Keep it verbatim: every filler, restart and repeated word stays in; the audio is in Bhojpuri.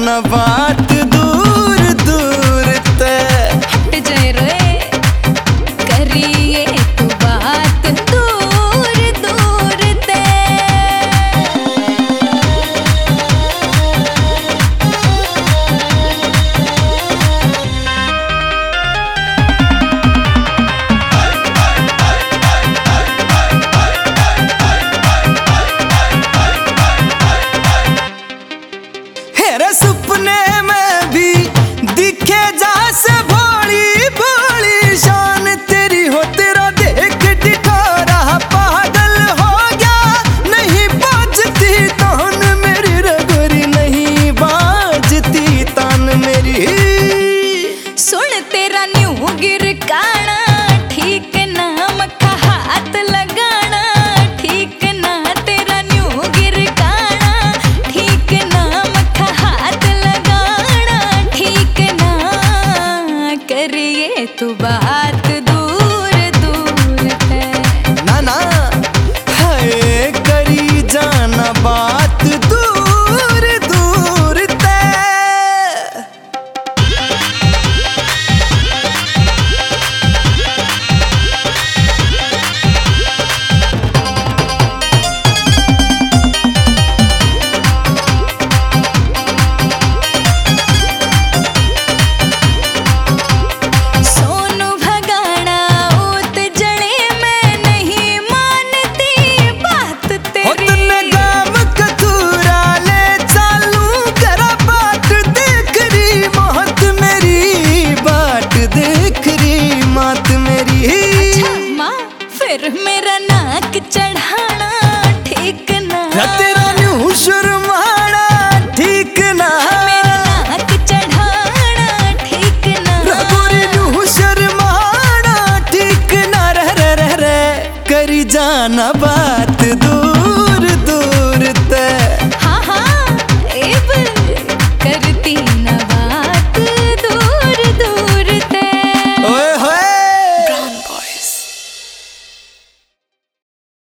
जाना बात दूर दूर ते। हट जाए रे करिए तू बात दूर दूर ते। सपने में भी दिखे जा से भोली भोली शान तेरी हो, तेरा देख दिखारा पागल हो गया। नहीं बाजती तान मेरी रगोरी, नहीं बाजती तान मेरी। सुन तेरा न्यू गिर काना ठीक ना, मक्खा हाथ लगाना ठीक ना। तेरा न्यू गिर काना ठीक ना, मक्खा हाथ लगाना ठीक ना। करिए तू बात दूर दूर है। ना ना है करी जाना बात दूर दूर ते। फिर मेरा नाक चढ़ाना ठीक ना, तेरा न्यू शर्माना ठीक ना। मेरा नाक चढ़ाना ठीक ना, रघुरी न्यू शर्माना ठीक ना। रह रह रह रह करी जाना बात